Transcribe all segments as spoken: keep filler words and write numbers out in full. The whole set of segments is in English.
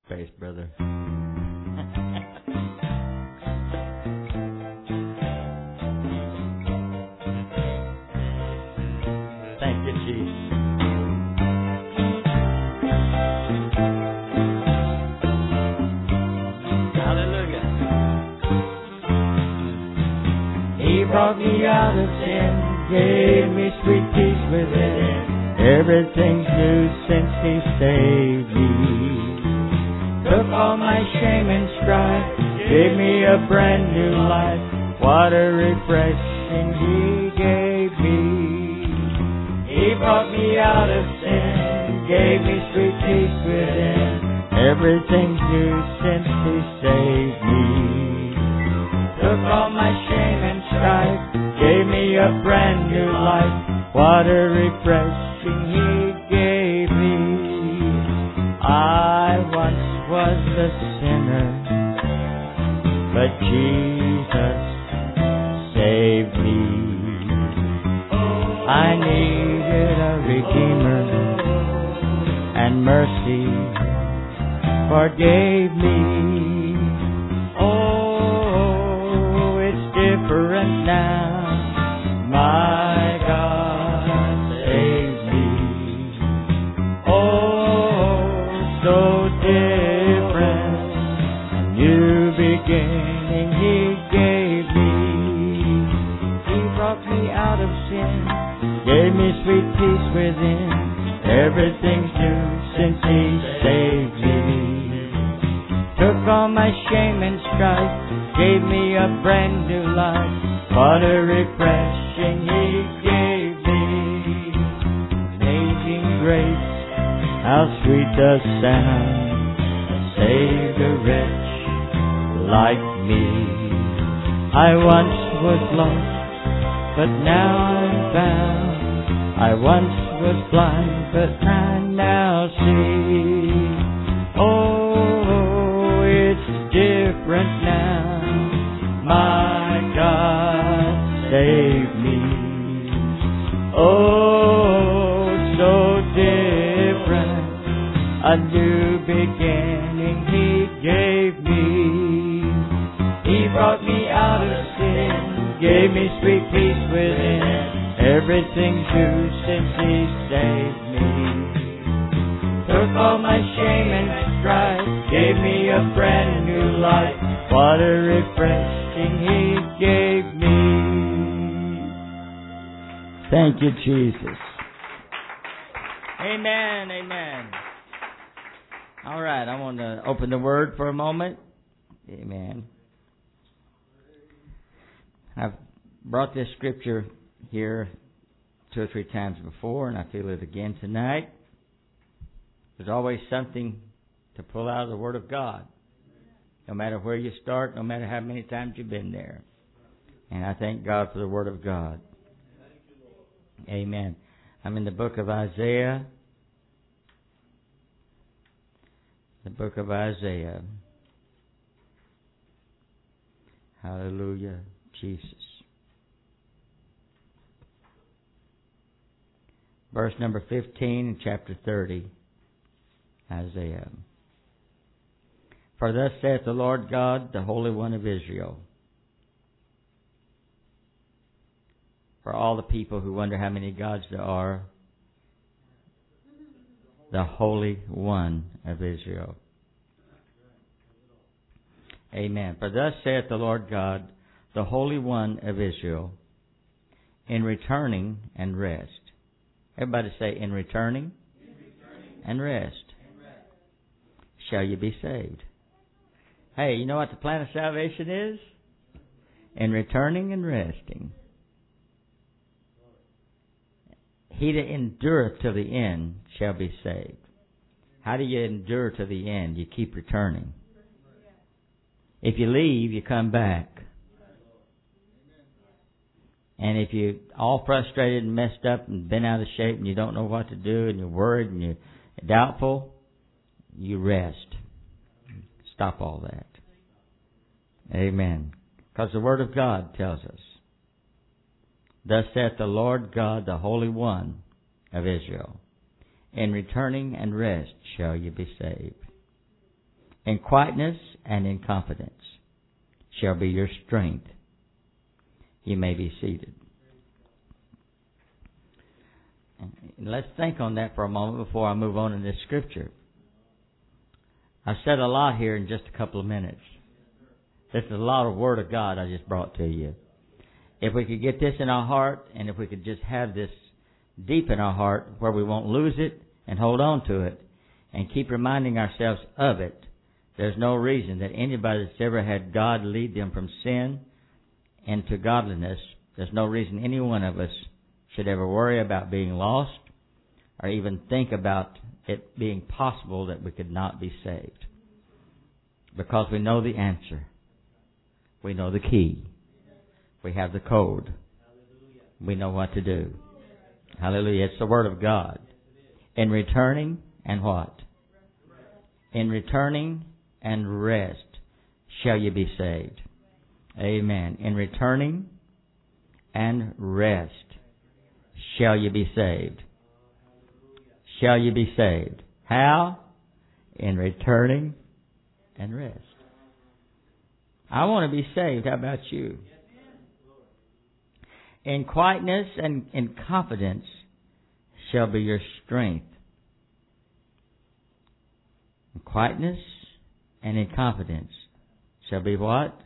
Praise, brother. Thank you, Jesus. Hallelujah. He brought me out of sin, gave me sweet peace within. Everything's new since He saved me. Took all my shame and strife, gave me a brand new life. What a refreshing He gave me. He brought me out of sin, gave me sweet peace within. Everything's new since He saved me. Took all my shame and strife, gave me a brand new life. What a refreshing He gave me. I once was a sinner, but Jesus saved me. I needed a Redeemer, and mercy forgave me. Oh, it's different now. My God saved me. Oh, so different. A new beginning He gave me. He brought me out of sin, gave me sweet peace within. Everything's new since He saved me. Took all my shame and strife, gave me a brand new life. What a refreshing He gave me. Amazing grace, how sweet the sound, saved a wretch like me. I once was lost, but now I'm found. I once was blind, but I now see. Oh, it's different now. My God saved me. Oh, so different. A new beginning He gave me. He brought me out of sin, gave me sweet peace within. Everything's new since He saved me. Took all my shame and strife, gave me a brand new life. What a refreshing He gave me. Thank you, Jesus. Amen, amen. All right, I want to open the Word for a moment. Amen. I've brought this scripture here two or three times before, and I feel it again tonight. There's always something to pull out of the Word of God. No matter where you start, no matter how many times you've been there. And I thank God for the Word of God. Amen. I'm in the book of Isaiah. The book of Isaiah. Hallelujah, Jesus. Verse number fifteen in chapter thirty. Isaiah. For thus saith the Lord God, the Holy One of Israel. For all the people who wonder how many gods there are, the Holy One of Israel. Amen. For thus saith the Lord God, the Holy One of Israel, in returning and rest. Everybody say, in returning, in returning and rest, and rest shall you be saved. Hey, you know what the plan of salvation is? In returning and resting. He that endureth till the end shall be saved. How do you endure to the end? You keep returning. If you leave, you come back. And if you're all frustrated and messed up and been out of shape and you don't know what to do and you're worried and you're doubtful, you rest. Stop all that. Amen. Because the Word of God tells us, thus saith the Lord God, the Holy One of Israel, in returning and rest shall you be saved. In quietness and in confidence shall be your strength. You may be seated. Let's think on that for a moment before I move on in this scripture. I've said a lot here in just a couple of minutes. This is a lot of Word of God I just brought to you. If we could get this in our heart, and if we could just have this deep in our heart where we won't lose it and hold on to it and keep reminding ourselves of it, there's no reason that anybody that's ever had God lead them from sin into godliness, there's no reason any one of us should ever worry about being lost or even think about it being possible that we could not be saved. Because we know the answer. We know the key. We have the code. We know what to do. Hallelujah. It's the Word of God. In returning and what? In returning and rest shall you be saved. Amen. In returning and rest shall you be saved. Shall you be saved. How? In returning and rest. I want to be saved. How about you? In quietness and in confidence shall be your strength. In quietness and in confidence shall be what?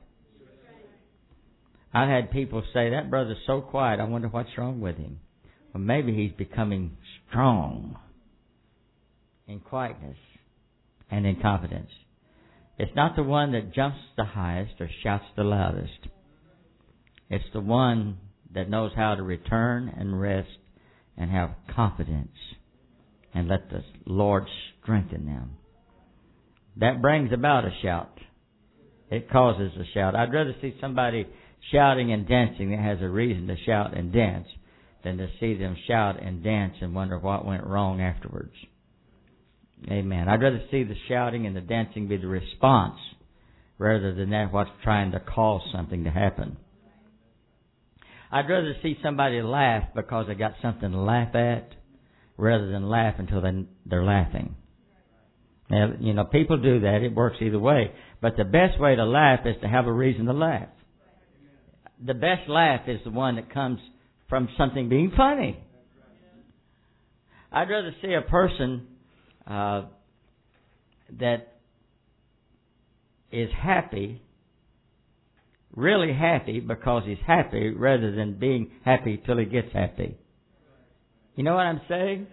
I've had people say, that brother's so quiet, I wonder what's wrong with him. Well, maybe he's becoming strong in quietness and in confidence. It's not the one that jumps the highest or shouts the loudest. It's the one that knows how to return and rest and have confidence and let the Lord strengthen them. That brings about a shout. It causes a shout. I'd rather see somebody shouting and dancing that has a reason to shout and dance than to see them shout and dance and wonder what went wrong afterwards. Amen. I'd rather see the shouting and the dancing be the response rather than that what's trying to cause something to happen. I'd rather see somebody laugh because they got something to laugh at rather than laugh until they, they're laughing. Now, you know, people do that. It works either way. But the best way to laugh is to have a reason to laugh. The best laugh is the one that comes from something being funny. I'd rather see a person uh, that is happy, really happy because he's happy rather than being happy till he gets happy. You know what I'm saying?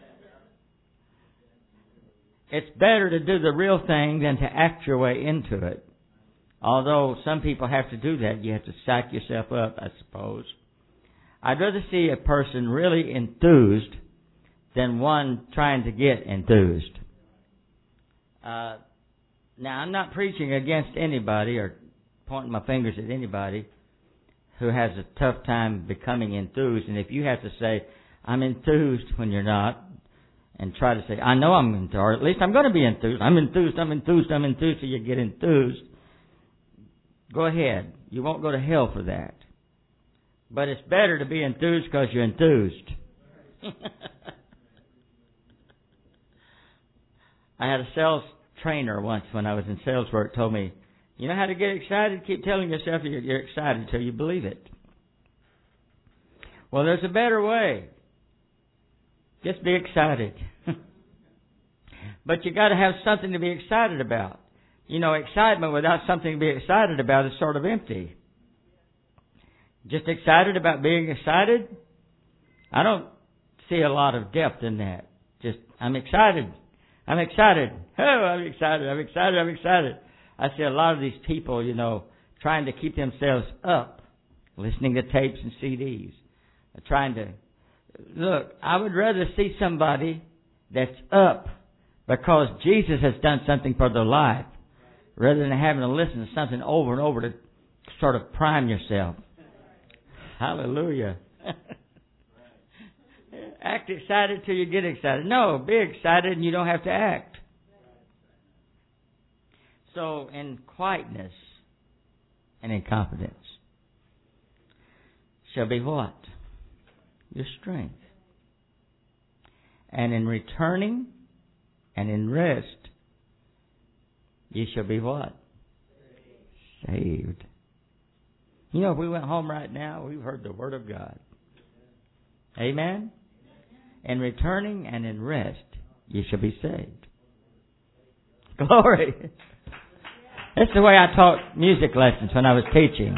It's better to do the real thing than to act your way into it. Although some people have to do that. You have to psych yourself up, I suppose. I'd rather see a person really enthused than one trying to get enthused. Uh, now, I'm not preaching against anybody or pointing my fingers at anybody who has a tough time becoming enthused. And if you have to say, I'm enthused when you're not, and try to say, I know I'm enthused, or at least I'm going to be enthused. I'm enthused, I'm enthused, I'm enthused, till you get enthused. Go ahead. You won't go to hell for that. But it's better to be enthused because you're enthused. I had a sales trainer once when I was in sales work told me, you know how to get excited? Keep telling yourself you're, you're excited until you believe it. Well, there's a better way. Just be excited. But you got to have something to be excited about. You know, excitement without something to be excited about is sort of empty. Just excited about being excited? I don't see a lot of depth in that. Just, I'm excited. I'm excited. Oh, I'm excited. I'm excited. I'm excited. I see a lot of these people, you know, trying to keep themselves up, listening to tapes and C Ds, trying to Look, I would rather see somebody that's up because Jesus has done something for their life rather than having to listen to something over and over to sort of prime yourself. Hallelujah. Act excited till you get excited. No, be excited and you don't have to act. So, in quietness and in confidence shall be what? Your strength. And in returning and in rest ye shall be what? Saved. You know, if we went home right now, we've heard the Word of God. Amen? In returning and in rest, ye shall be saved. Glory. That's the way I taught music lessons when I was teaching.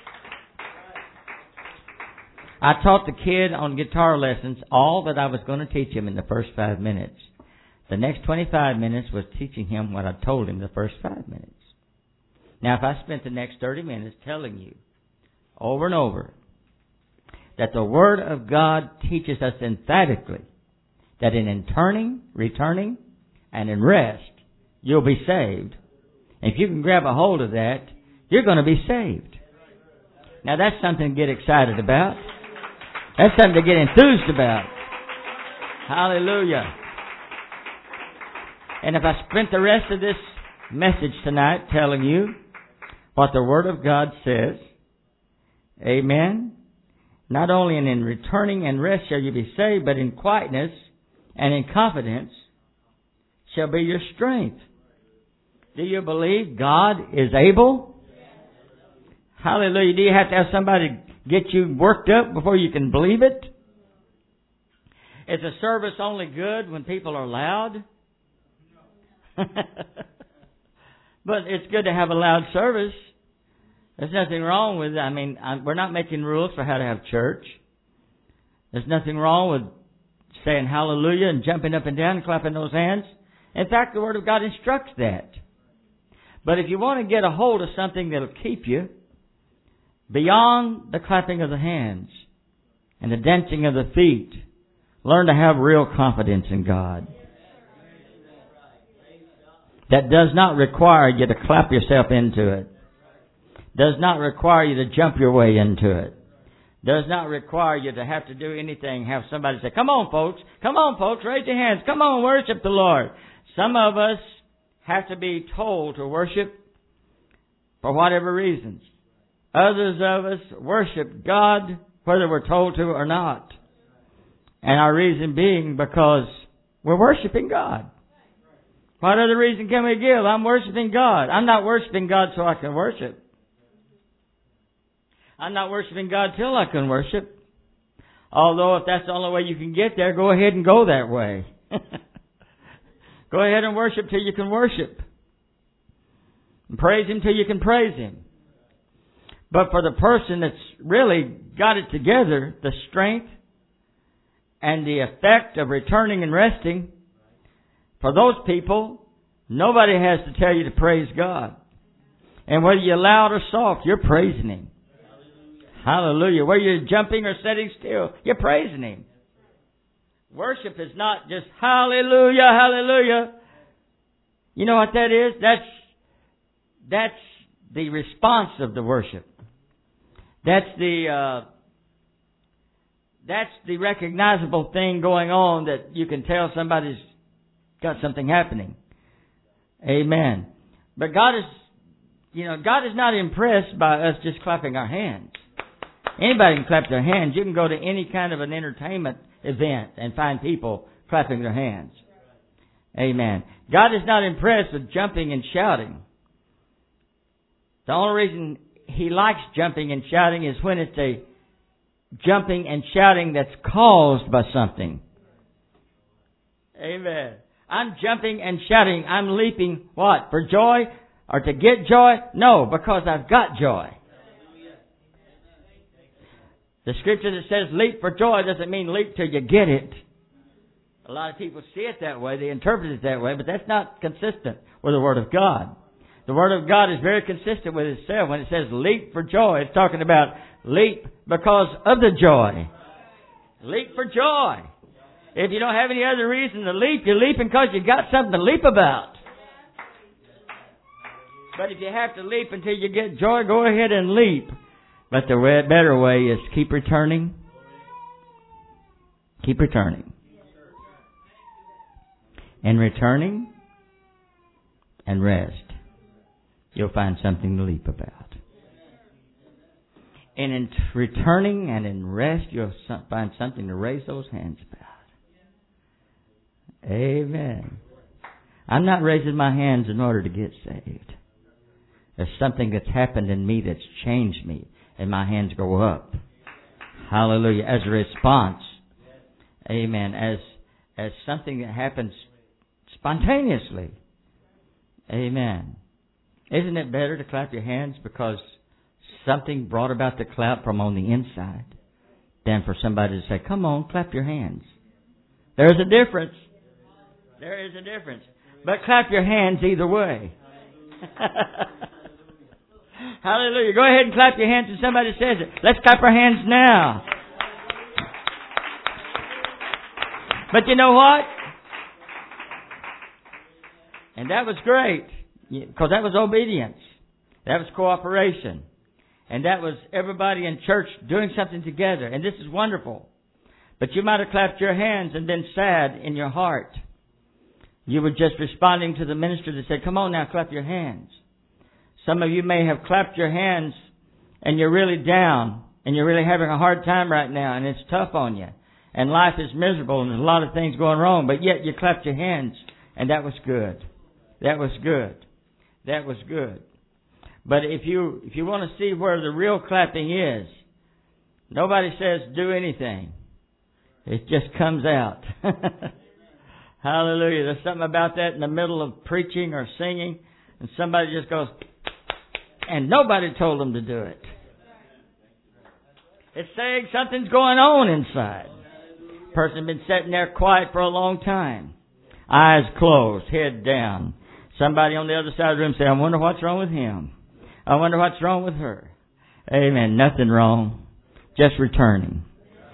I taught the kid on guitar lessons all that I was going to teach him in the first five minutes. The next twenty-five minutes was teaching him what I told him the first five minutes. Now, if I spent the next thirty minutes telling you over and over that the Word of God teaches us emphatically that in turning, returning, and in rest, you'll be saved. And if you can grab a hold of that, you're going to be saved. Now, that's something to get excited about. That's something to get enthused about. Hallelujah. And if I spent the rest of this message tonight telling you what the Word of God says, amen, not only in, in returning and rest shall you be saved, but in quietness and in confidence shall be your strength. Do you believe God is able? Hallelujah. Do you have to have somebody get you worked up before you can believe it? Is a service only good when people are loud? But it's good to have a loud service. There's nothing wrong with it. I mean, we're not making rules for how to have church. There's nothing wrong with saying hallelujah and jumping up and down and clapping those hands. In fact, the Word of God instructs that. But if you want to get a hold of something that'll keep you beyond the clapping of the hands and the dancing of the feet, learn to have real confidence in God. That does not require you to clap yourself into it. Does not require you to jump your way into it. Does not require you to have to do anything. Have somebody say, come on folks, come on folks, raise your hands, come on, worship the Lord. Some of us have to be told to worship for whatever reasons. Others of us worship God whether we're told to or not. And our reason being because we're worshiping God. What other reason can we give? I'm worshiping God. I'm not worshiping God so I can worship. I'm not worshiping God till I can worship. Although if that's the only way you can get there, go ahead and go that way. Go ahead and worship till you can worship. And praise Him till you can praise Him. But for the person that's really got it together, the strength and the effect of returning and resting, for those people, nobody has to tell you to praise God. And whether you're loud or soft, you're praising Him. Hallelujah. Whether you're jumping or sitting still, you're praising Him. Worship is not just hallelujah, hallelujah. You know what that is? That's, that's the response of the worship. That's the, uh, that's the recognizable thing going on that you can tell somebody's got something happening. Amen. But God is, you know, God is not impressed by us just clapping our hands. Anybody can clap their hands. You can go to any kind of an entertainment event and find people clapping their hands. Amen. God is not impressed with jumping and shouting. The only reason He likes jumping and shouting is when it's a jumping and shouting that's caused by something. Amen. I'm jumping and shouting. I'm leaping, what? For joy? Or to get joy? No, because I've got joy. The scripture that says leap for joy doesn't mean leap till you get it. A lot of people see it that way. They interpret it that way, but that's not consistent with the Word of God. The Word of God is very consistent with itself. When it says leap for joy, it's talking about leap because of the joy. Leap for joy. If you don't have any other reason to leap, you're leaping because you got something to leap about. But if you have to leap until you get joy, go ahead and leap. But the way, better way is keep returning. Keep returning. And returning and rest. You'll find something to leap about. And in returning and in rest, you'll find something to raise those hands about. Amen. I'm not raising my hands in order to get saved. There's something that's happened in me that's changed me, and my hands go up. Hallelujah. As a response. Amen. As as something that happens spontaneously. Amen. Isn't it better to clap your hands because something brought about the clap from on the inside than for somebody to say, come on, clap your hands? There's a difference. There is a difference. But clap your hands either way. Hallelujah. Go ahead and clap your hands when somebody says it. Let's clap our hands now. But you know what? And that was great. Because that was obedience. That was cooperation. And that was everybody in church doing something together. And this is wonderful. But you might have clapped your hands and been sad in your heart. You were just responding to the minister that said, come on now, clap your hands. Some of you may have clapped your hands and you're really down and you're really having a hard time right now and it's tough on you. And life is miserable and there's a lot of things going wrong, but yet you clapped your hands and that was good. That was good. That was good. But if you, if you want to see where the real clapping is, nobody says do anything. It just comes out. Hallelujah. There's something about that in the middle of preaching or singing and somebody just goes, and nobody told them to do it. It's saying something's going on inside. Person's been sitting there quiet for a long time. Eyes closed, head down. Somebody on the other side of the room say, I wonder what's wrong with him. I wonder what's wrong with her. Amen. Nothing wrong. Just returning.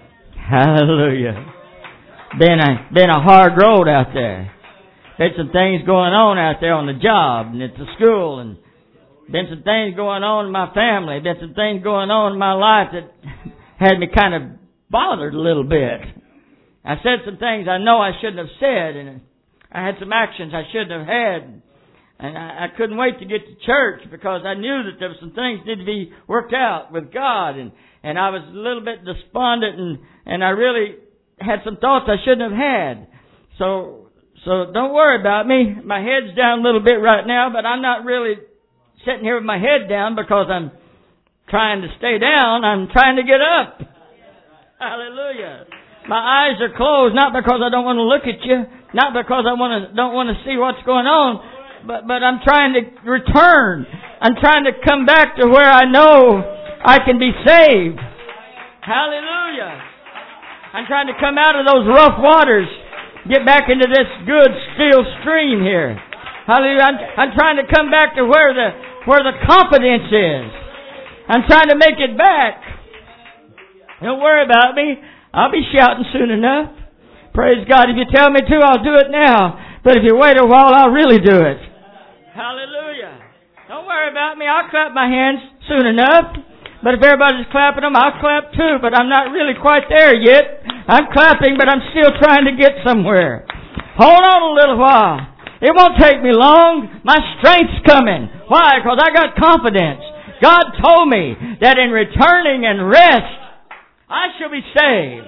Hallelujah. Been a, been a hard road out there. There's some things going on out there on the job and at the school, and been some things going on in my family. Been some things going on in my life that had me kind of bothered a little bit. I said some things I know I shouldn't have said, and I had some actions I shouldn't have had. And I, I couldn't wait to get to church because I knew that there were some things that needed to be worked out with God. And, and I was a little bit despondent, and, and I really had some thoughts I shouldn't have had. So, so don't worry about me. My head's down a little bit right now, but I'm not really sitting here with my head down because I'm trying to stay down. I'm trying to get up. Hallelujah. My eyes are closed, not because I don't want to look at you, not because I want to, don't want to see what's going on, but, but I'm trying to return. I'm trying to come back to where I know I can be saved. Hallelujah. I'm trying to come out of those rough waters, get back into this good, still stream here. Hallelujah. I'm, I'm trying to come back to where the, where the confidence is. I'm trying to make it back. Don't worry about me. I'll be shouting soon enough. Praise God. If you tell me to, I'll do it now. But if you wait a while, I'll really do it. Hallelujah. Don't worry about me. I'll clap my hands soon enough. But if everybody's clapping them, I'll clap too. But I'm not really quite there yet. I'm clapping, but I'm still trying to get somewhere. Hold on a little while. It won't take me long. My strength's coming. Why? Because I got confidence. God told me that in returning and rest, I shall be saved.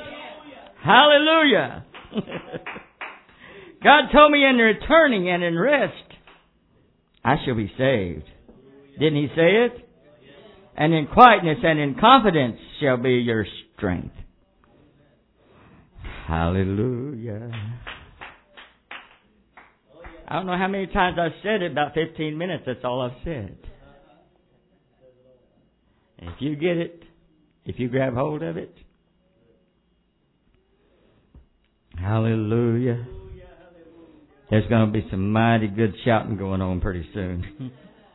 Hallelujah. God told me in returning and in rest, I shall be saved. Didn't He say it? And in quietness and in confidence shall be your strength. Hallelujah. I don't know how many times I've said it, about fifteen minutes, that's all I've said. And if you get it, if you grab hold of it, hallelujah. There's going to be some mighty good shouting going on pretty soon.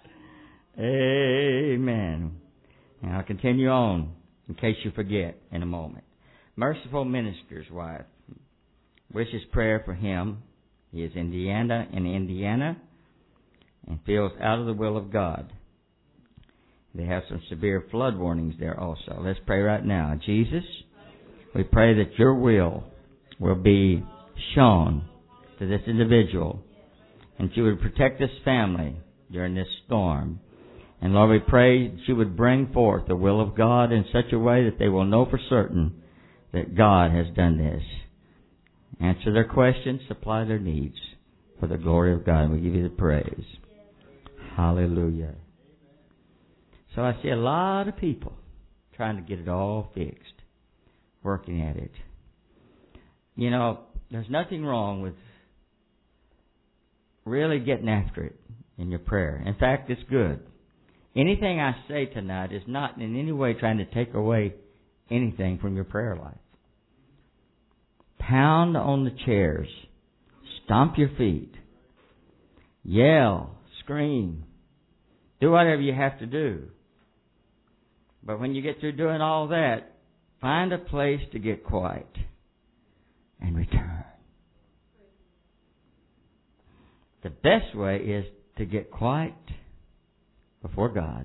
Amen. And I'll continue on in case you forget in a moment. Merciful minister's wife wishes prayer for him. He is Indiana in Indiana and feels out of the will of God. They have some severe flood warnings there also. Let's pray right now. Jesus, we pray that your will will be shown to this individual, and you would protect this family during this storm. And Lord, we pray that you would bring forth the will of God in such a way that they will know for certain that God has done this. Answer their questions, supply their needs. for the glory of God. And we give you the praise. Hallelujah. So I see a lot of people trying to get it all fixed, working at it. You know, there's nothing wrong with really getting after it in your prayer. In fact, it's good. Anything I say tonight is not in any way trying to take away anything from your prayer life. Pound on the chairs. Stomp your feet. Yell. Scream. Do whatever you have to do. But when you get through doing all that, find a place to get quiet and return. The best way is to get quiet before God.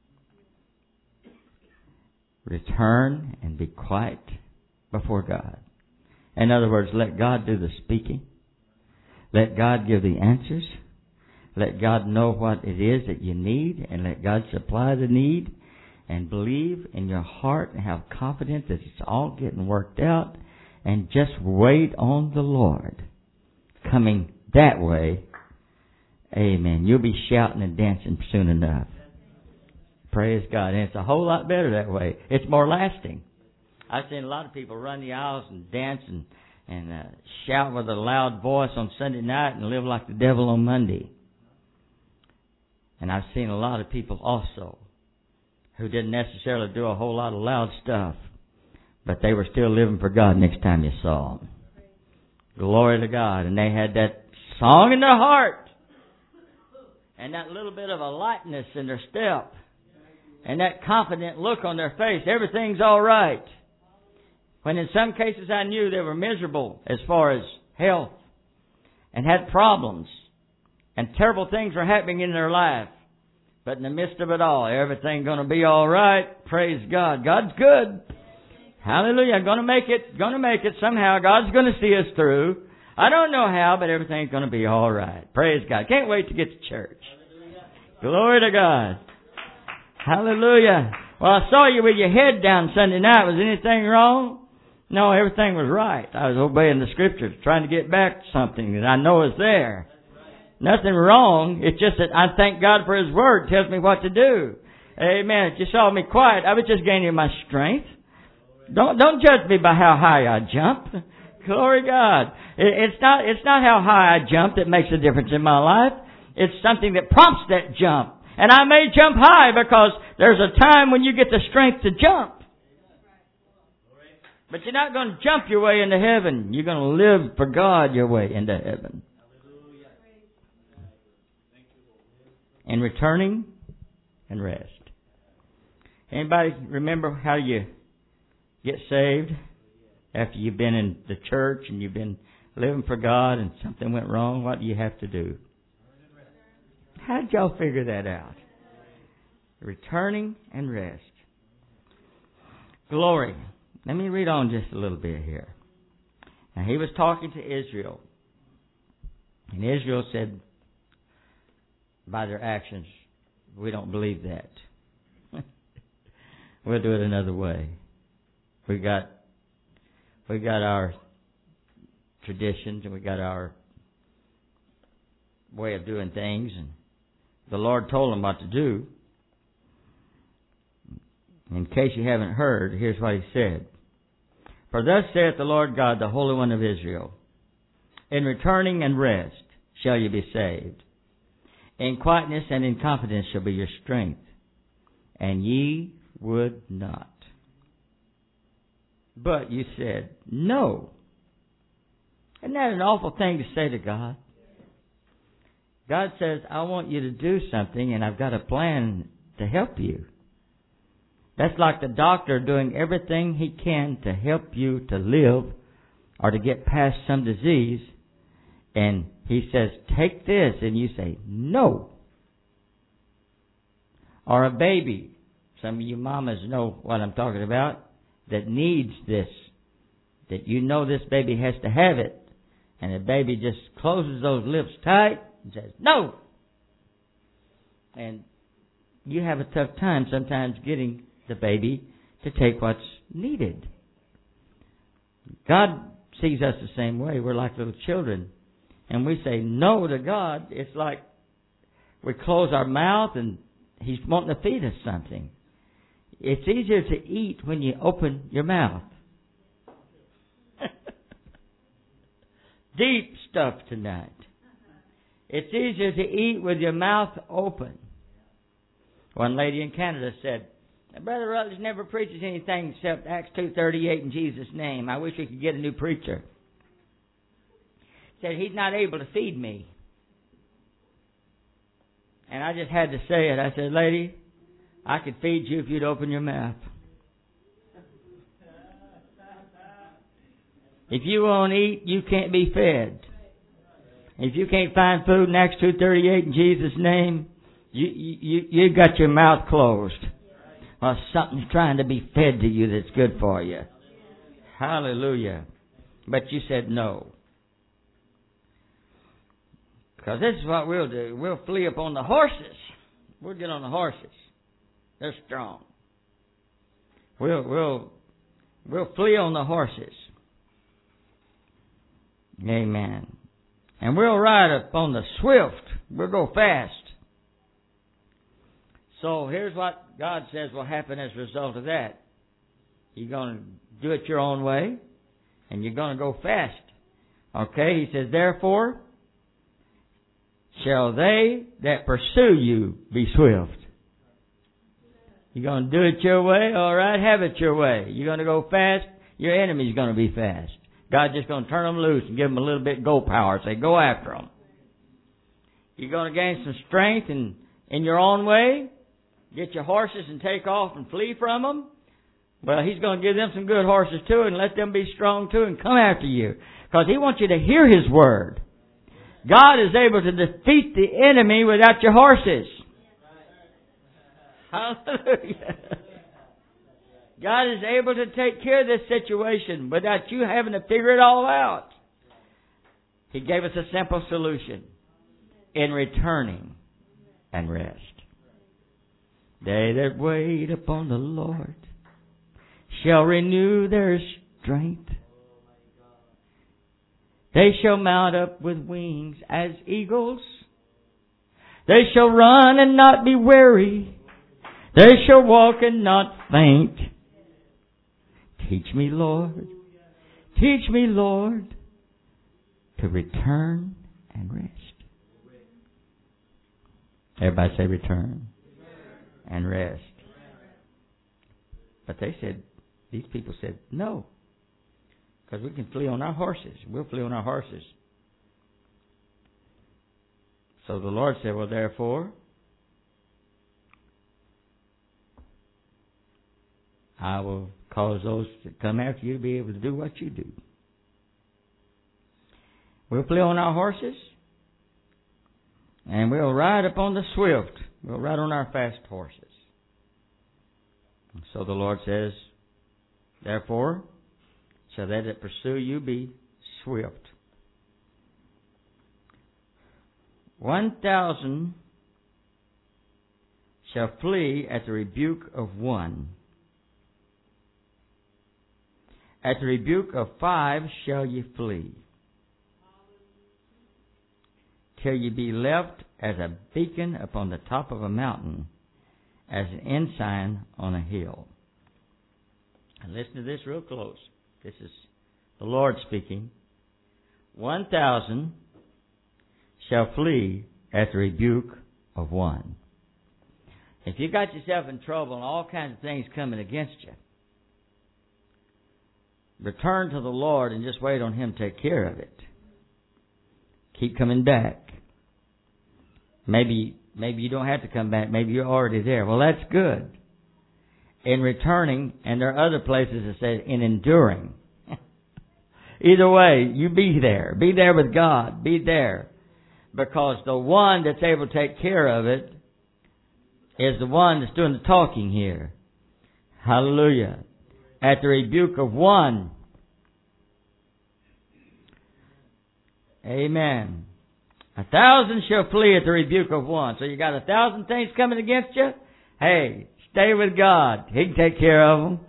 Return and be quiet before God. In other words, let God do the speaking. Let God give the answers. Let God know what it is that you need, and let God supply the need. And believe in your heart and have confidence that it's all getting worked out. And just wait on the Lord. Coming that way, amen. You'll be shouting and dancing soon enough. Praise God. And it's a whole lot better that way. It's more lasting. I've seen a lot of people run the aisles and dance and, and uh, shout with a loud voice on Sunday night and live like the devil on Monday. And I've seen a lot of people also who didn't necessarily do a whole lot of loud stuff, but they were still living for God next time you saw them. Glory to God. And they had that song in their heart and that little bit of a lightness in their step and that confident look on their face. Everything's all right. When in some cases I knew they were miserable as far as health and had problems and terrible things were happening in their life. But in the midst of it all, everything's going to be all right. Praise God. God's good. Hallelujah. I'm going to make it. Going to make it somehow. God's going to see us through. I don't know how, but everything's going to be all right. Praise God. Can't wait to get to church. Glory to God. Hallelujah. Well, I saw you with your head down Sunday night. Was anything wrong? No, everything was right. I was obeying the Scriptures, trying to get back to something that I know is there. Nothing wrong. It's just that I thank God for His Word. It tells me what to do. Amen. If you saw me quiet, I was just gaining my strength. Don't don't judge me by how high I jump. Glory to God. It, it's not it's not how high I jump that makes a difference in my life. It's something that prompts that jump. And I may jump high because there's a time when you get the strength to jump. But you're not going to jump your way into heaven. You're going to live for God your way into heaven. And returning and rest. Anybody remember how you get saved after you've been in the church and you've been living for God and something went wrong? What do you have to do? How did y'all figure that out? Returning and rest. Glory. Let me read on just a little bit here. Now he was talking to Israel. And Israel said, by their actions, we don't believe that. We'll do it another way. We got we got our traditions and we got our way of doing things, and the Lord told them what to do. In case you haven't heard, here's what He said. For thus saith the Lord God, the Holy One of Israel, in returning and rest shall you be saved. In quietness and in confidence shall be your strength. And ye would not. But you said, no. Isn't that an awful thing to say to God? God says, I want you to do something and I've got a plan to help you. That's like the doctor doing everything he can to help you to live or to get past some disease. And he says, take this, and you say, no. Or a baby. Some of you mamas know what I'm talking about, that needs this. That you know this baby has to have it. And the baby just closes those lips tight and says, no. And you have a tough time sometimes getting the baby to take what's needed. God sees us the same way. We're like little children. and we say no to God, it's like we close our mouth and He's wanting to feed us something. It's easier to eat when you open your mouth. Deep stuff tonight. It's easier to eat with your mouth open. One lady in Canada said, Brother Rutledge never preaches anything except Acts two thirty-eight in Jesus' name. I wish we could get a new preacher. Said, he's not able to feed me. And I just had to say it. I said, lady, I could feed you if you'd open your mouth. If you won't eat, you can't be fed. If you can't find food in Acts two thirty-eight in Jesus' name, you you you got your mouth closed. Or something's trying to be fed to you that's good for you. Hallelujah. But you said no. Because this is what we'll do. We'll flee upon the horses. We'll get on the horses. They're strong. We'll we'll we'll flee on the horses. Amen. And we'll ride upon the swift. We'll go fast. So here's what God says will happen as a result of that. You're going to do it your own way, and you're going to go fast. Okay? He says, therefore, shall they that pursue you be swift. You're going to do it your way? All right, have it your way. You're going to go fast, your enemy's going to be fast. God's just going to turn them loose and give them a little bit go power. Say, go after them. You're going to gain some strength in, in your own way. Get your horses and take off and flee from them. Well, He's going to give them some good horses too and let them be strong too and come after you. Because He wants you to hear His word. God is able to defeat the enemy without your horses. Hallelujah. God is able to take care of this situation without you having to figure it all out. He gave us a simple solution. In returning and rest. They that wait upon the Lord shall renew their strength. They shall mount up with wings as eagles. They shall run and not be weary. They shall walk and not faint. Teach me, Lord. Teach me, Lord, to return and rest. Everybody say return and rest. But they said, these people said, no. Because we can flee on our horses. We'll flee on our horses. So the Lord said, well, therefore, I will cause those that come after you to be able to do what you do. We'll flee on our horses, and we'll ride upon the swift. We'll ride on our fast horses. And so the Lord says, therefore, shall they that pursue you be swift. One thousand shall flee at the rebuke of one. At the rebuke of five shall ye flee. Till ye be left as a beacon upon the top of a mountain, as an ensign on a hill. And listen to this real close. This is the Lord speaking. One thousand shall flee at the rebuke of one. If you got yourself in trouble and all kinds of things coming against you, return to the Lord and just wait on Him to take care of it. Keep coming back. Maybe maybe you don't have to come back. Maybe you're already there. Well, that's good. In returning, and there are other places that say in enduring. Either way, you be there. Be there with God. Be there. Because the one that's able to take care of it is the one that's doing the talking here. Hallelujah. At the rebuke of one. Amen. A thousand shall flee at the rebuke of one. So you got a thousand things coming against you? Hey, stay with God. He can take care of them.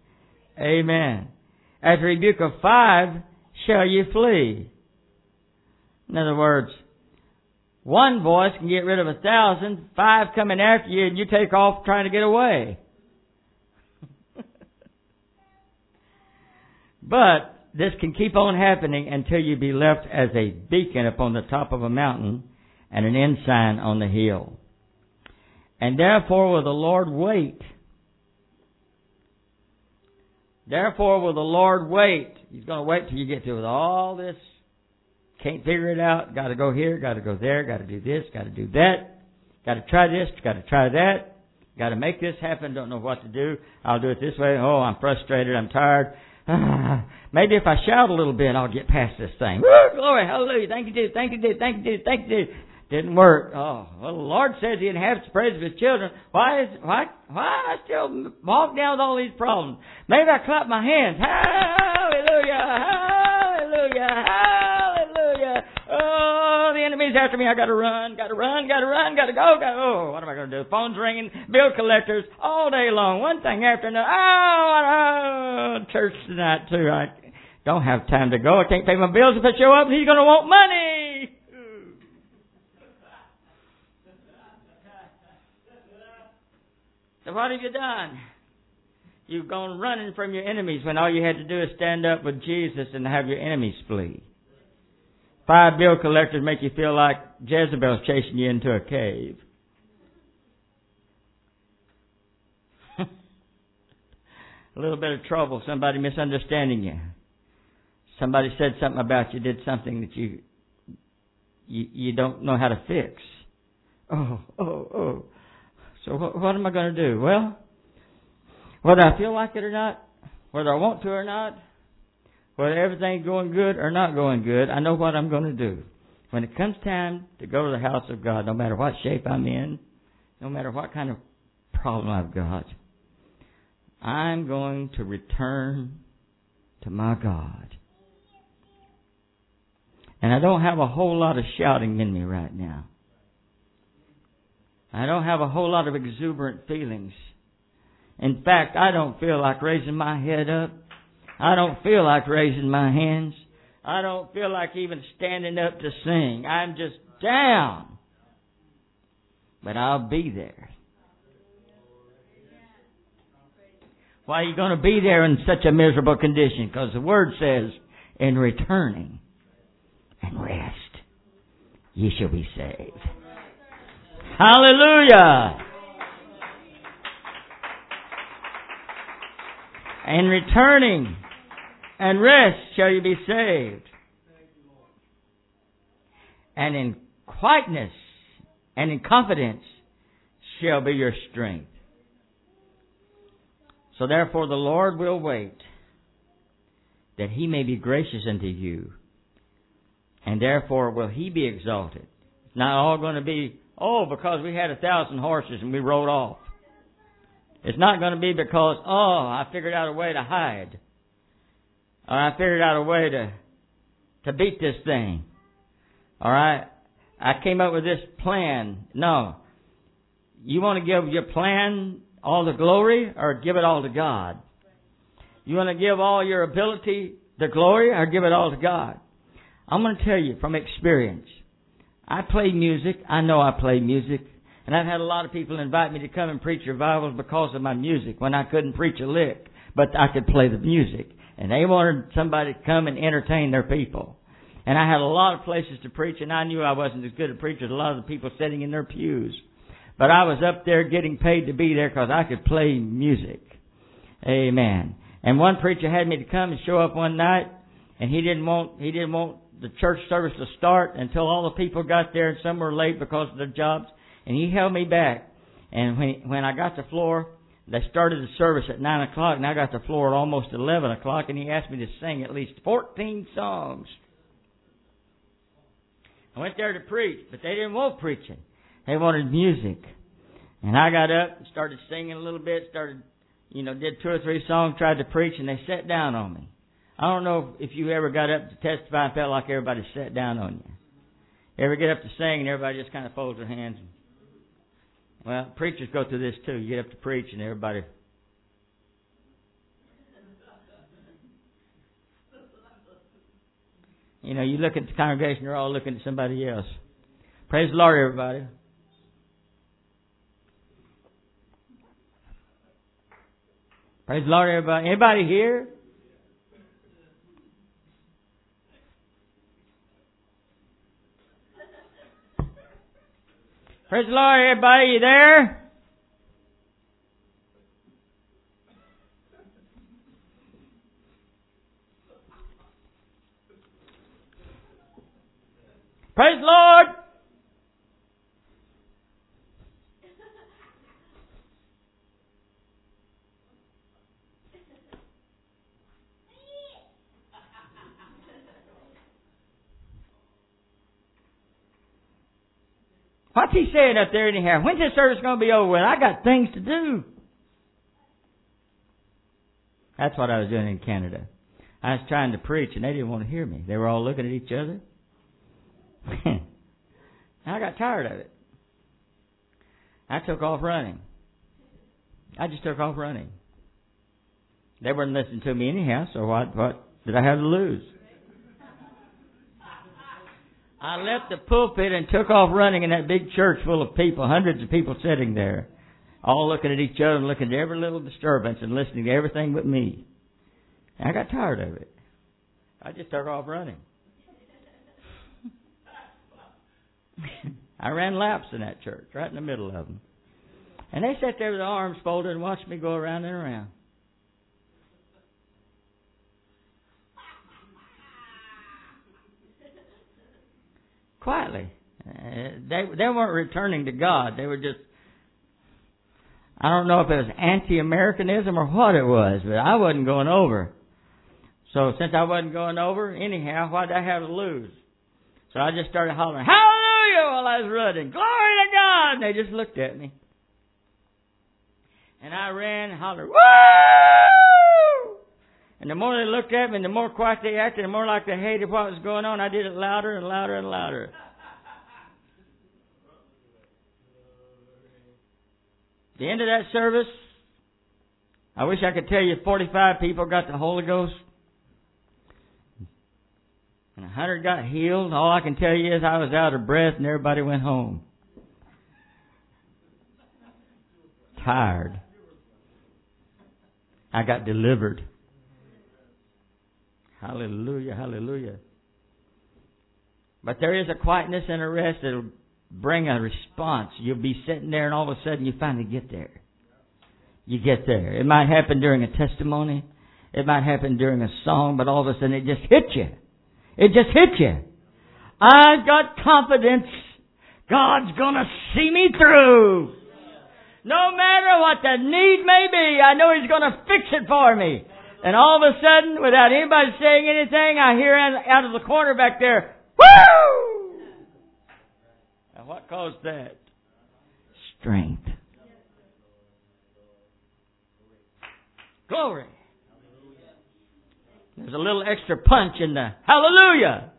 Amen. At the rebuke of five shall you flee. In other words, one voice can get rid of a thousand, five coming after you, and you take off trying to get away. But this can keep on happening until you be left as a beacon upon the top of a mountain and an ensign on the hill. And therefore will the Lord wait. Therefore will the Lord wait. He's going to wait till you get through with all this. Can't figure it out. Got to go here. Got to go there. Got to do this. Got to do that. Got to try this. Got to try that. Got to make this happen. Don't know what to do. I'll do it this way. Oh, I'm frustrated. I'm tired. Ah, maybe if I shout a little bit, I'll get past this thing. Woo, glory, hallelujah. Thank you, Jesus. Thank you, Jesus. Thank you, Jesus. Thank you, Jesus. Didn't work. Oh, well, the Lord says He inhabits the praise of His children. Why is why why I still walk down with all these problems? Maybe I clap my hands. Hallelujah, hallelujah, hallelujah. Oh, the enemy's after me. I got to run, got to run, got to run, got to go. Got oh, what am I going to do? Phone's ringing, bill collectors all day long. One thing after another. Oh, oh, church tonight too. I don't have time to go. I can't pay my bills. If I show up, he's going to want money. So what have you done? You've gone running from your enemies when all you had to do is stand up with Jesus and have your enemies flee. Five bill collectors make you feel like Jezebel's chasing you into a cave. A little bit of trouble, somebody misunderstanding you. Somebody said something about you, did something that you you, you don't know how to fix. Oh, oh, oh. So what, what am I going to do? Well, whether I feel like it or not, whether I want to or not, whether everything's going good or not going good, I know what I'm going to do. When it comes time to go to the house of God, no matter what shape I'm in, no matter what kind of problem I've got, I'm going to return to my God. And I don't have a whole lot of shouting in me right now. I don't have a whole lot of exuberant feelings. In fact, I don't feel like raising my head up. I don't feel like raising my hands. I don't feel like even standing up to sing. I'm just down. But I'll be there. Why are you going to be there in such a miserable condition? Because the Word says, in returning and rest, ye shall be saved. Hallelujah! And returning and rest shall you be saved. And in quietness and in confidence shall be your strength. So therefore the Lord will wait, that He may be gracious unto you. And therefore will He be exalted. It's not all going to be, oh, because we had a thousand horses and we rode off. It's not going to be because, oh, I figured out a way to hide. Or I figured out a way to, to beat this thing. All right? I came up with this plan. No. You want to give your plan all the glory or give it all to God? You want to give all your ability the glory or give it all to God? I'm going to tell you from experience. I play music. I know I play music. And I've had a lot of people invite me to come and preach revivals because of my music when I couldn't preach a lick, but I could play the music. And they wanted somebody to come and entertain their people. And I had a lot of places to preach, and I knew I wasn't as good a preacher as a lot of the people sitting in their pews. But I was up there getting paid to be there because I could play music. Amen. And one preacher had me to come and show up one night, and he didn't want he didn't want the church service to start until all the people got there, and some were late because of their jobs. And he held me back. And when when I got to the floor, they started the service at nine o'clock, and I got to the floor at almost eleven o'clock, and he asked me to sing at least fourteen songs. I went there to preach, but they didn't want preaching. They wanted music. And I got up and started singing a little bit, started, you know, did two or three songs, tried to preach, and they sat down on me. I don't know if you ever got up to testify and felt like everybody sat down on you. You ever get up to sing and everybody just kind of folds their hands? Well, preachers go through this too. You get up to preach and everybody... You know, you look at the congregation, they're all looking at somebody else. Praise the Lord, everybody. Praise the Lord, everybody. Anybody here? Praise the Lord, everybody. You there? Praise the Lord. What's he saying up there anyhow? When's this service going to be over with? I got things to do. That's what I was doing in Canada. I was trying to preach and they didn't want to hear me. They were all looking at each other. I got tired of it. I took off running. I just took off running. They weren't listening to me anyhow, so what, what did I have to lose? I left the pulpit and took off running in that big church full of people, hundreds of people sitting there, all looking at each other and looking at every little disturbance and listening to everything but me. And I got tired of it. I just took off running. I ran laps in that church, right in the middle of them. And they sat there with their arms folded and watched me go around and around. Quietly. Uh, they they weren't returning to God. They were just, I don't know if it was anti-Americanism or what it was, but I wasn't going over. So since I wasn't going over, anyhow, what did I have to lose? So I just started hollering, hallelujah, while I was running. Glory to God. And they just looked at me. And I ran and hollered, woo! And the more they looked at me, and the more quiet they acted, the more like they hated what was going on, I did it louder and louder and louder. At the end of that service, I wish I could tell you forty-five people got the Holy Ghost. And a hundred got healed. All I can tell you is I was out of breath and everybody went home. Tired. I got delivered. Hallelujah, hallelujah. But there is a quietness and a rest that will bring a response. You'll be sitting there and all of a sudden you finally get there. You get there. It might happen during a testimony. It might happen during a song, but all of a sudden it just hit you. It just hit you. I've got confidence. God's going to see me through. No matter what the need may be, I know He's going to fix it for me. And all of a sudden, without anybody saying anything, I hear out of the corner back there, woo! And what caused that? Strength. Glory. There's a little extra punch in the hallelujah.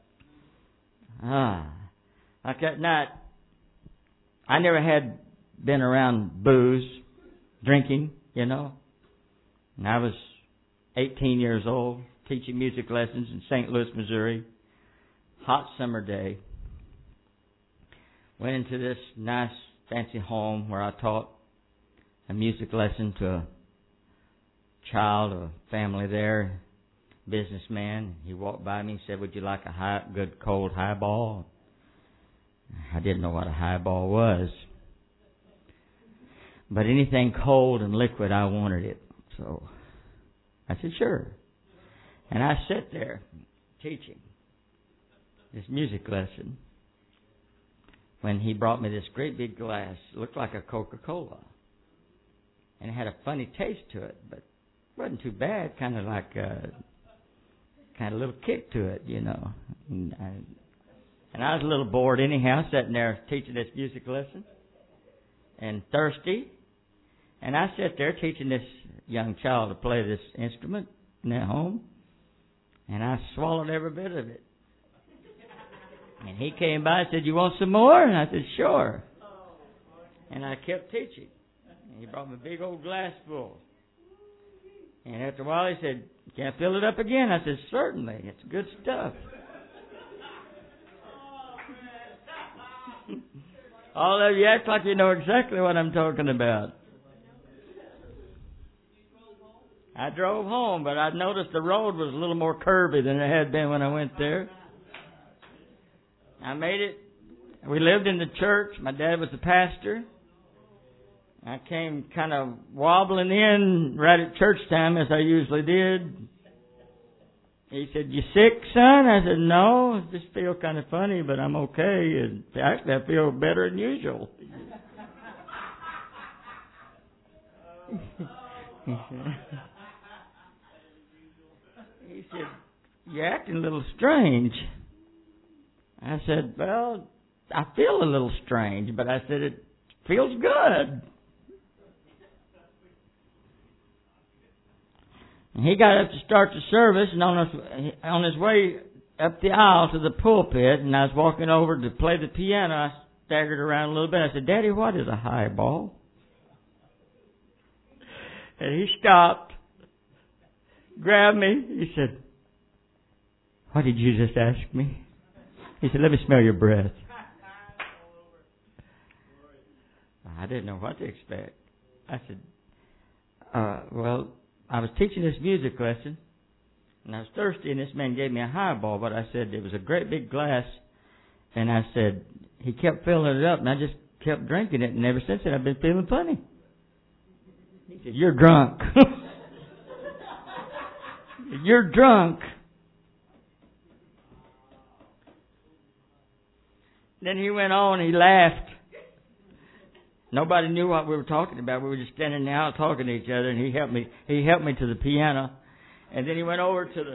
Ah, like that night, I never had been around booze, drinking, you know. And I was eighteen years old, teaching music lessons in Saint Louis, Missouri. Hot summer day. Went into this nice, fancy home where I taught a music lesson to a child, a family there. Businessman. He walked by me and said, would you like a high, good cold highball? I didn't know what a highball was. But anything cold and liquid, I wanted it. So I said, sure. And I sat there teaching this music lesson when he brought me this great big glass. It looked like a Coca-Cola. And it had a funny taste to it, but it wasn't too bad, kind of like a kind of little kick to it, you know. And I, and I was a little bored anyhow, sitting there teaching this music lesson, and thirsty. And I sat there teaching this young child to play this instrument in their home, and I swallowed every bit of it. And he came by and said, you want some more? And I said, sure. And I kept teaching. And he brought me a big old glass full. And after a while he said, can I fill it up again? I said, certainly. It's good stuff. All of you act like you know exactly what I'm talking about. I drove home, but I noticed the road was a little more curvy than it had been when I went there. I made it. We lived in the church. My dad was the pastor. I came kind of wobbling in right at church time, as I usually did. He said, "You sick, son?" I said, "No, I just feel kind of funny, but I'm okay. And actually, I feel better than usual." He said, "You're acting a little strange." I said, "Well, I feel a little strange," but I said, "It feels good." And he got up to start the service, and on his, on his way up the aisle to the pulpit, and I was walking over to play the piano, I staggered around a little bit. I said, "Daddy, what is a highball?" And he stopped, grabbed me. He said, "What did you just ask me?" He said, "Let me smell your breath." I didn't know what to expect. I said, uh, well, I was teaching this music lesson, and I was thirsty, and this man gave me a highball, but I said, it was a great big glass, and I said, he kept filling it up, and I just kept drinking it, and ever since then I've been feeling funny. He said, "You're drunk." "You're drunk." Then he went on, he laughed. Nobody knew what we were talking about. We were just standing there talking to each other, and he helped me. He helped me to the piano, and then he went over to the.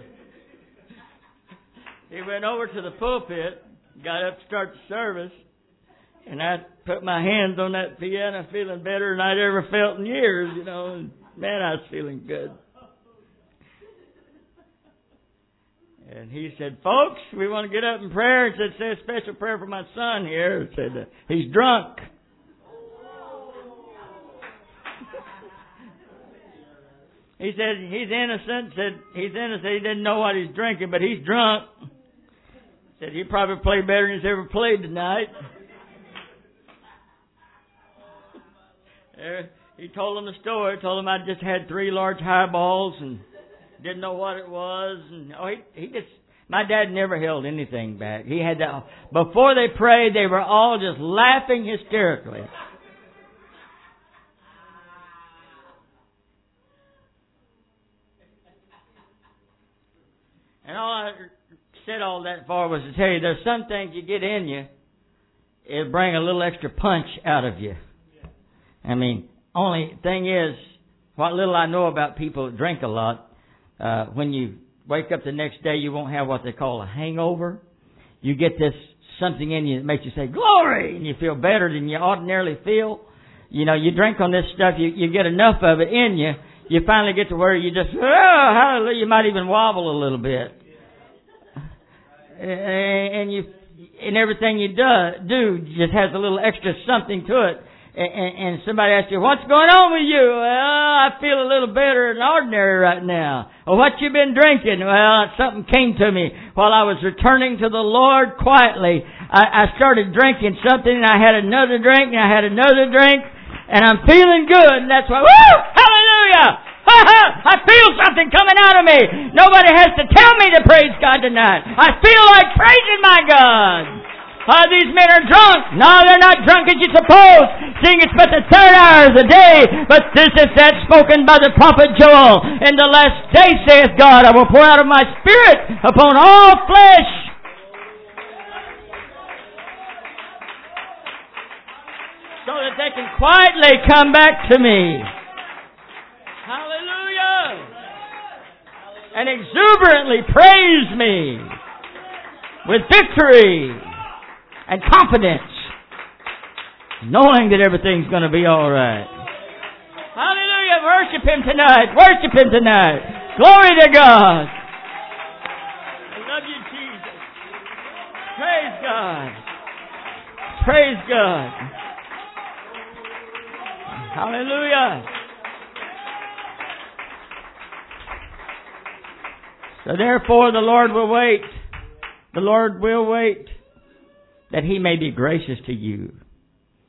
He went over to the pulpit, got up to start the service, and I put my hands on that piano, feeling better than I'd ever felt in years. You know, and man, I was feeling good. And he said, "Folks, we want to get up in prayer." And said, "Say a special prayer for my son here." And said, uh, "He's drunk." He said, "He's innocent." Said, "He's innocent. He didn't know what he's drinking, but he's drunk." Said, "He probably played better than he's ever played tonight." uh, he told him the story. Told him I just had three large highballs and didn't know what it was. And oh, he he just. My dad never held anything back. He had that. Before they prayed, they were all just laughing hysterically. And all I said all that for was to tell you, there's some things you get in you, it'll bring a little extra punch out of you. I mean, only thing is, what little I know about people that drink a lot, uh, when you wake up the next day, you won't have what they call a hangover. You get this something in you that makes you say, "Glory!" and you feel better than you ordinarily feel. You know, you drink on this stuff, you, you get enough of it in you, you finally get to where you just, oh, hallelujah, you might even wobble a little bit. And you, and everything you do, do just has a little extra something to it. And, and somebody asks you, "What's going on with you?" "Well, I feel a little better than ordinary right now." "Well, what you been drinking?" "Well, something came to me while I was returning to the Lord quietly. I, I started drinking something, and I had another drink, and I had another drink, and I'm feeling good, and that's why, woo! Hallelujah! Ha ha! I feel something coming out of me. Nobody has to tell me to praise God tonight. I feel like praising my God. Ah, these men are drunk. No, they're not drunk as you suppose, seeing it's but the third hour of the day. But this is that spoken by the prophet Joel. In the last day, saith God, I will pour out of my spirit upon all flesh. So that they can quietly come back to me. Hallelujah! And exuberantly praise me with victory and confidence, knowing that everything's going to be all right. Hallelujah! Worship Him tonight. Worship Him tonight. Glory to God. I love you, Jesus. Praise God. Praise God. Hallelujah. So therefore the Lord will wait. The Lord will wait that He may be gracious to you.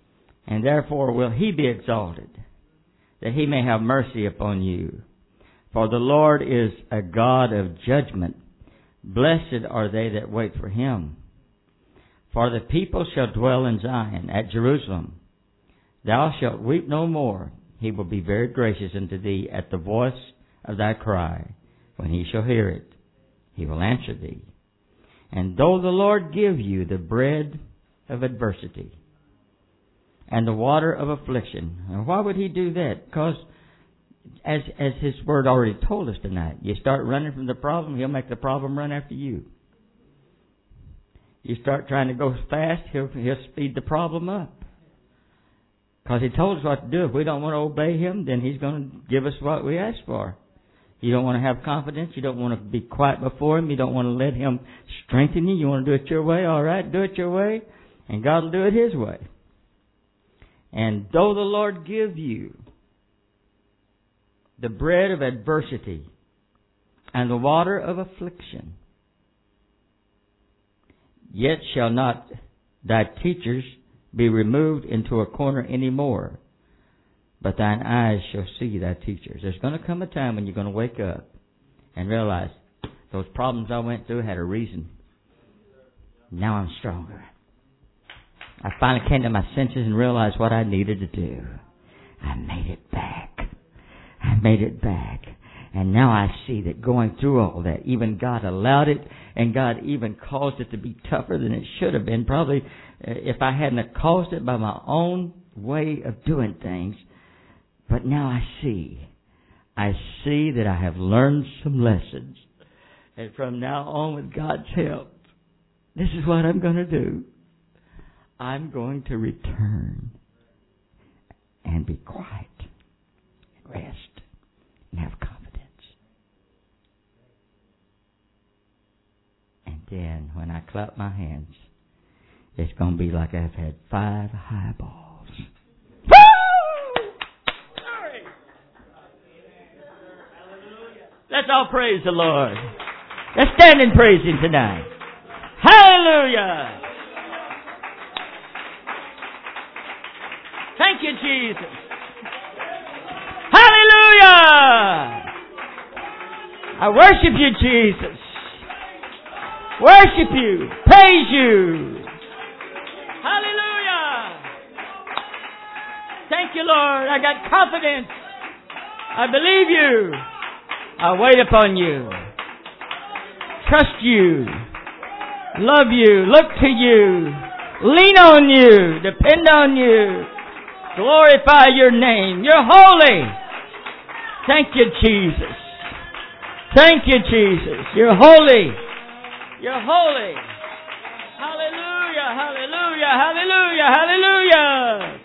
And therefore will he be exalted, that he may have mercy upon you. For the Lord is a God of judgment. Blessed are they that wait for him. For the people shall dwell in Zion, at Jerusalem. Thou shalt weep no more. He will be very gracious unto thee at the voice of thy cry. When he shall hear it, he will answer thee. And though the Lord give you the bread of adversity and the water of affliction. And why would he do that? Because as as his word already told us tonight, you start running from the problem, he'll make the problem run after you. You start trying to go fast, he'll, he'll speed the problem up. Because he told us what to do. If we don't want to obey him, then he's going to give us what we ask for. You don't want to have confidence. You don't want to be quiet before him. You don't want to let him strengthen you. You want to do it your way. All right, do it your way. And God will do it his way. And though the Lord give you the bread of adversity and the water of affliction, yet shall not thy teachers be removed into a corner any more, but thine eyes shall see thy teachers. There's going to come a time when you're going to wake up and realize those problems I went through had a reason. Now I'm stronger. I finally came to my senses and realized what I needed to do. I made it back. I made it back. And now I see that going through all that, even God allowed it, and God even caused it to be tougher than it should have been. Probably uh, if I hadn't caused it by my own way of doing things. But now I see. I see that I have learned some lessons. And from now on, with God's help, this is what I'm going to do. I'm going to return and be quiet, and rest, and have confidence. And then when I clap my hands, it's going to be like I've had five highballs. Woo! Sorry. Let's all praise the Lord. Let's stand and praise him tonight. Hallelujah! Thank you, Jesus. Hallelujah! I worship you, Jesus. Worship you. Praise you. Hallelujah! Thank you, Lord. I got confidence. I believe you. I wait upon you. Trust you. Love you. Look to you. Lean on you. Depend on you. Glorify your name. You're holy. Thank you, Jesus. Thank you, Jesus. You're holy. You're holy. Hallelujah, hallelujah, hallelujah, hallelujah.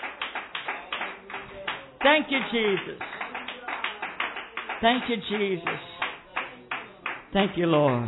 Thank you, Jesus. Thank you, Jesus. Thank you, Lord.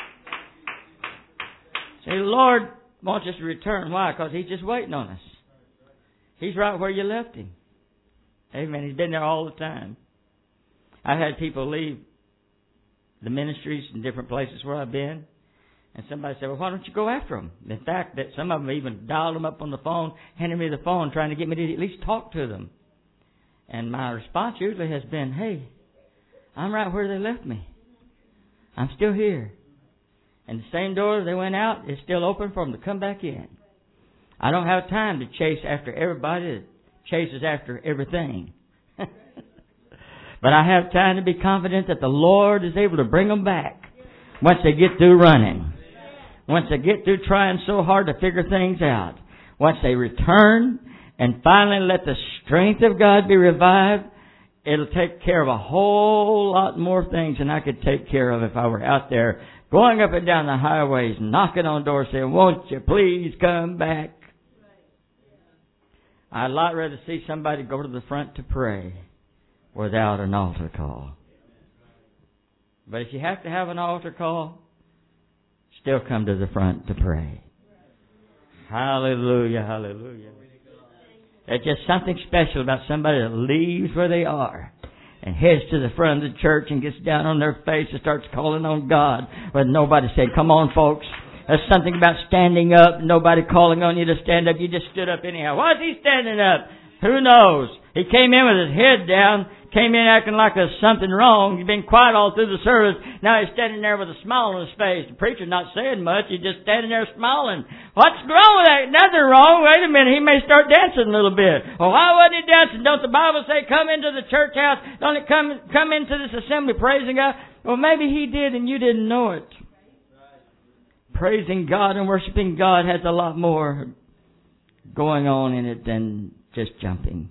See, the Lord wants us to return. Why? Because he's just waiting on us. He's right where you left him. Amen. He's been there all the time. I've had people leave the ministries in different places where I've been. And somebody said, well, why don't you go after them? In fact, that some of them even dialed them up on the phone, handed me the phone, trying to get me to at least talk to them. And my response usually has been, hey, I'm right where they left me. I'm still here. And the same door they went out is still open for them to come back in. I don't have time to chase after everybody that chases after everything. But I have time to be confident that the Lord is able to bring them back once they get through running. Once they get through trying so hard to figure things out. Once they return and finally let the strength of God be revived, it'll take care of a whole lot more things than I could take care of if I were out there going up and down the highways, knocking on doors saying, won't you please come back? I'd a lot rather see somebody go to the front to pray without an altar call. But if you have to have an altar call, still come to the front to pray. Hallelujah, hallelujah. There's just something special about somebody that leaves where they are and heads to the front of the church and gets down on their face and starts calling on God. But nobody said, come on, folks, There's something about standing up, nobody calling on you to stand up. You just stood up anyhow. Why is he standing up? Who knows? He came in with his head down, came in acting like there's something wrong. He's been quiet all through the service. Now he's standing there with a smile on his face. The preacher's not saying much. He's just standing there smiling. What's wrong with that? Nothing wrong. Wait a minute. He may start dancing a little bit. Well, why wasn't he dancing? Don't the Bible say come into the church house? Don't it come, come into this assembly praising God? Well, maybe he did and you didn't know it. Praising God and worshiping God has a lot more going on in it than just jumping.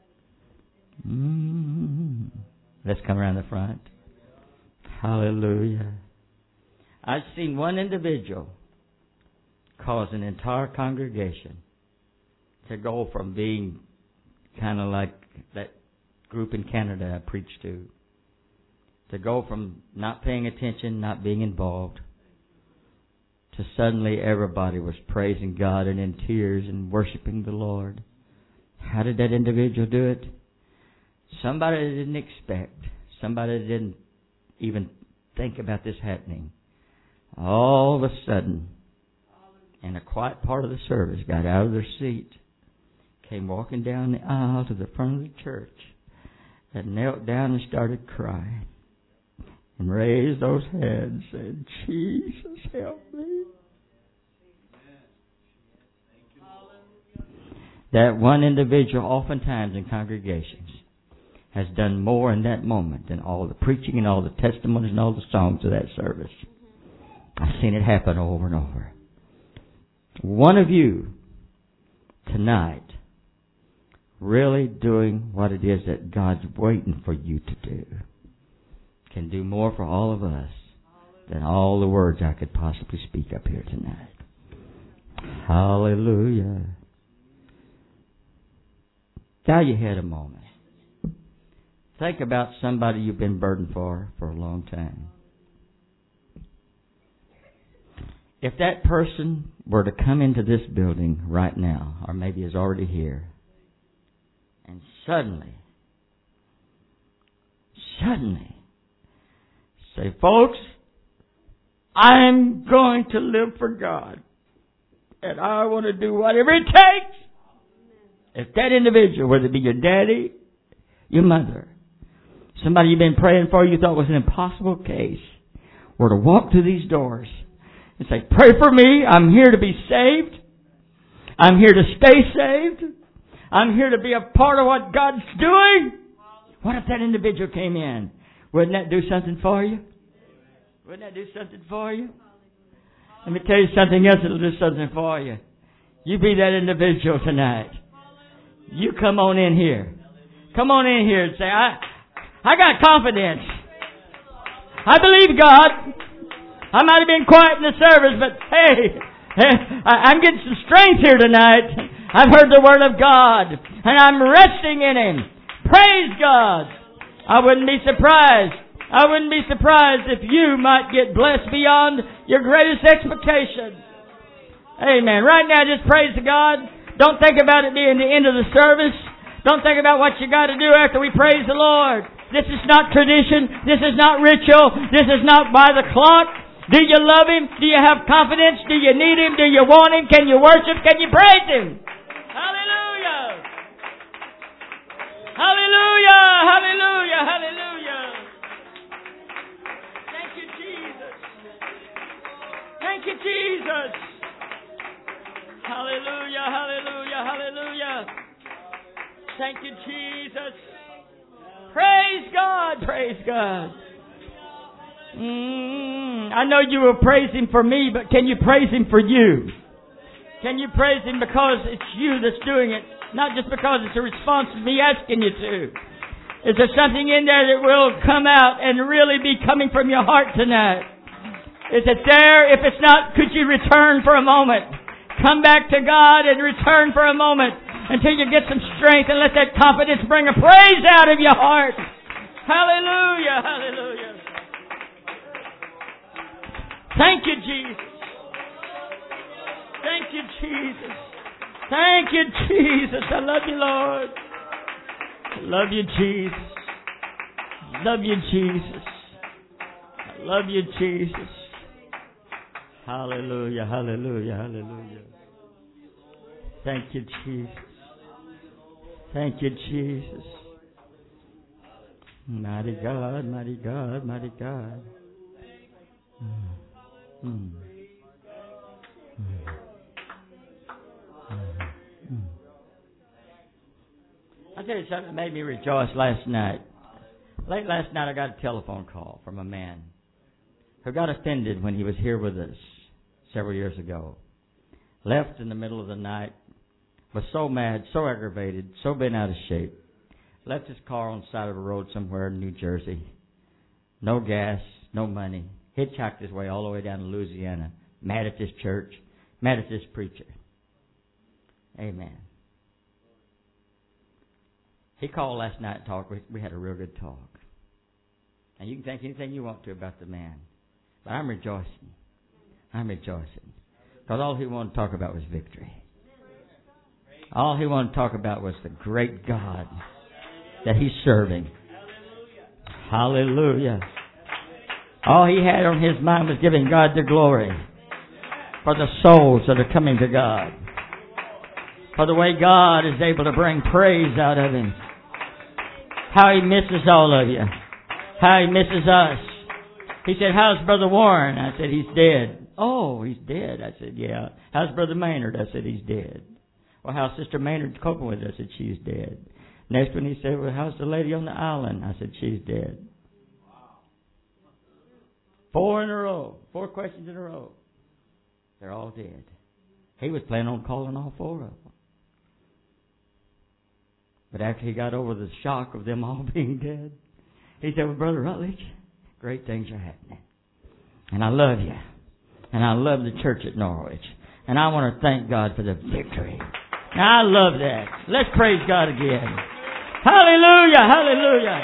Mm. Let's come around the front. Hallelujah. I've seen one individual cause an entire congregation to go from being kind of like that group in Canada I preached to, to go from not paying attention, not being involved, to suddenly everybody was praising God and in tears and worshiping the Lord. How did that individual do it? Somebody that didn't expect, somebody that didn't even think about this happening, all of a sudden, in a quiet part of the service, got out of their seat, came walking down the aisle to the front of the church, and knelt down and started crying, and raised those hands and said, Jesus, help me. That one individual oftentimes in congregations has done more in that moment than all the preaching and all the testimonies and all the songs of that service. I've seen it happen over and over. One of you tonight really doing what it is that God's waiting for you to do can do more for all of us than all the words I could possibly speak up here tonight. Hallelujah. Bow your head a moment. Think about somebody you've been burdened for for a long time. If that person were to come into this building right now, or maybe is already here, and suddenly, suddenly, say, folks, I'm going to live for God, and I want to do whatever it takes. If that individual, whether it be your daddy, your mother, somebody you've been praying for you thought was an impossible case, were to walk through these doors and say, pray for me, I'm here to be saved, I'm here to stay saved, I'm here to be a part of what God's doing. What if that individual came in? Wouldn't that do something for you? Wouldn't that do something for you? Let me tell you something else that'll do something for you. You be that individual tonight. You come on in here. Come on in here and say, I I got confidence. I believe God. I might have been quiet in the service, but hey, I'm getting some strength here tonight. I've heard the Word of God, and I'm resting in Him. Praise God. I wouldn't be surprised. I wouldn't be surprised if you might get blessed beyond your greatest expectations. Amen. Right now, just praise God. Don't think about it being the end of the service. Don't think about what you got to do after we praise the Lord. This is not tradition. This is not ritual. This is not by the clock. Do you love Him? Do you have confidence? Do you need Him? Do you want Him? Can you worship? Can you praise Him? Hallelujah! Hallelujah! Hallelujah! Hallelujah! Thank you, Jesus. Thank you, Jesus. Hallelujah, hallelujah, hallelujah. Thank you, Jesus. Praise God, praise God. Mm, I know you will praise Him for me, but can you praise Him for you? Can you praise Him because it's you that's doing it, not just because it's a response to me asking you to? Is there something in there that will come out and really be coming from your heart tonight? Is it there? If it's not, could you return for a moment? Come back to God and return for a moment until you get some strength and let that confidence bring a praise out of your heart. Hallelujah, hallelujah. Thank you, Jesus. Thank you, Jesus. Thank you, Jesus. I love you, Lord. I love you, Jesus. I love you, Jesus. I love you, Jesus. Hallelujah, hallelujah, hallelujah. Thank you, Jesus. Thank you, Jesus. Mighty God, mighty God, mighty God. Mm. Mm. Mm. Mm. I'll tell you something that made me rejoice last night. Late last night I got a telephone call from a man who got offended when he was here with us several years ago. Left in the middle of the night, was so mad, so aggravated, so bent out of shape. Left his car on the side of a road somewhere in New Jersey. No gas, no money. Hitchhiked his way all the way down to Louisiana. Mad at this church, mad at this preacher. Amen. He called last night and talked. We, we had a real good talk. And you can think anything you want to about the man. But I'm rejoicing. I'm rejoicing. Because all he wanted to talk about was victory. All he wanted to talk about was the great God that he's serving. Hallelujah. All he had on his mind was giving God the glory for the souls that are coming to God. For the way God is able to bring praise out of him. How he misses all of you. How he misses us. He said, how's Brother Warren? I said, he's dead. Oh, he's dead. I said, yeah. How's Brother Maynard? I said, he's dead. Well, how's Sister Maynard coping with it? I said, she's dead. Next one he said, well, how's the lady on the island? I said, she's dead. Four in a row. Four questions in a row. They're all dead. He was planning on calling all four of them. But after he got over the shock of them all being dead, he said, well, Brother Rutledge, great things are happening. And I love you. And I love the church at Norwich. And I want to thank God for the victory. Now, I love that. Let's praise God again. Hallelujah, hallelujah.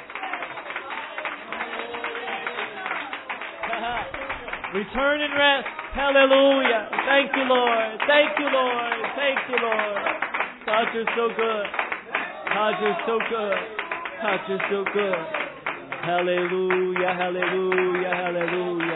Return and rest. Hallelujah. Thank you, Lord. Thank you, Lord. Thank you, Lord. God, you're so good. God, you're so good. God, you're so good. Hallelujah, hallelujah, hallelujah.